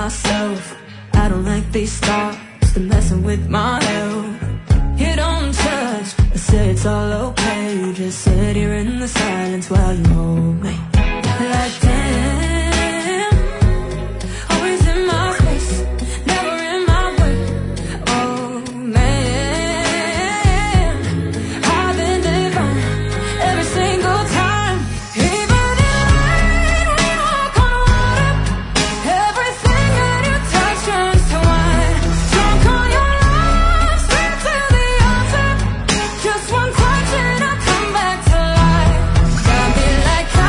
myself. I don't like these thoughts, they're messing with my health. You don't judge, I say it's all okay. Just sit here in the silence while you hold me. Like damn, always in my face, never in my way. Oh man, I've been divine every single time. Even in rain, we walk on water. Everything that you touch turns to wine. Drunk on your love, straight to the altar. Just one touch and I come back to life. Got me like so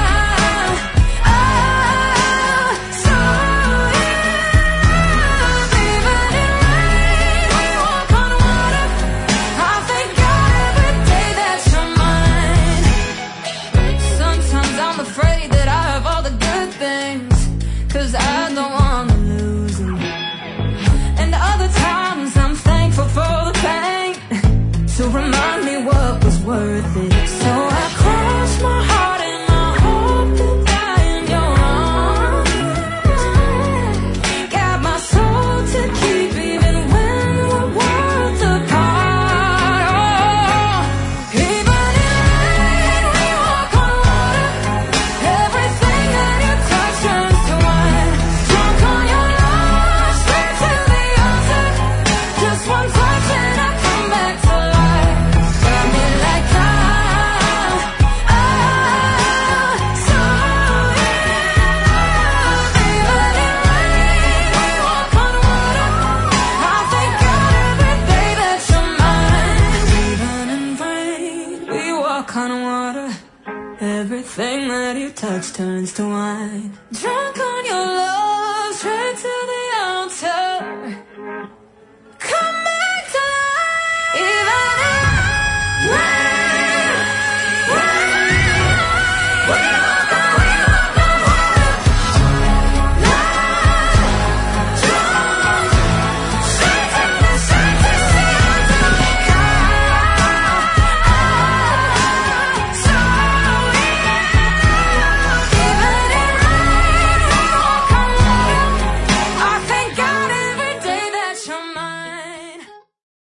yeah. Even in rain, we walk on water. I thank God every day that you're mine. Sometimes I'm afraid that I have all the good things, 'cause I don't wanna lose them. And other times I'm thankful for the pain, to remind me what was worth it. So I cross my heart and I hope to die in your arms. Got my soul to keep even when we're worlds apart. Oh, even in rain, we walk on water. Everything that you touch turns to wine. Drunk on your love, straight to the altar. Just one touch and I come back to life. Got me like so yeah. Even in rain, we walk on water. I thank God every day that you're mine. Even in rain, we walk on water. Everything that you touch turns to wine. Drunk on your love, straight to